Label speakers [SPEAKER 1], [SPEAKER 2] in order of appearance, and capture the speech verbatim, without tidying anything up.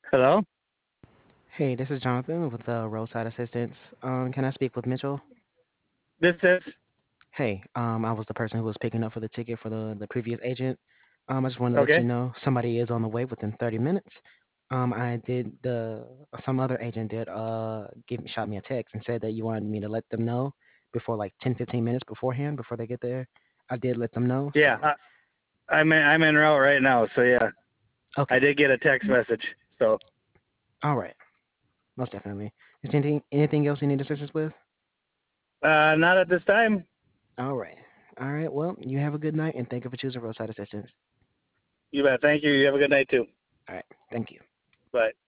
[SPEAKER 1] Hello?
[SPEAKER 2] Hey, this is Jonathan with the Roadside Assistance. Um, can I speak with Mitchell?
[SPEAKER 1] This is
[SPEAKER 2] Hey, um, I was the person who was picking up for the ticket for the, the previous agent. Um, I just wanted to let you
[SPEAKER 1] okay.
[SPEAKER 2] know somebody is on the way within thirty minutes. Um, I did the some other agent did uh give me shot me a text and said that you wanted me to let them know before like ten fifteen minutes beforehand before they get there. I did let them know,
[SPEAKER 1] Yeah,
[SPEAKER 2] so
[SPEAKER 1] I, I'm in, I'm en route right now. So yeah, I
[SPEAKER 2] okay.
[SPEAKER 1] did get a text message. So
[SPEAKER 2] All right, most definitely. Is there anything anything else you need assistance with?
[SPEAKER 1] uh, not at this time.
[SPEAKER 2] All right. All right. Well, you have a good night and thank you for choosing Roadside Assistance.
[SPEAKER 1] You bet. Thank you. You have a good night too.
[SPEAKER 2] All right. Thank you.
[SPEAKER 1] Bye.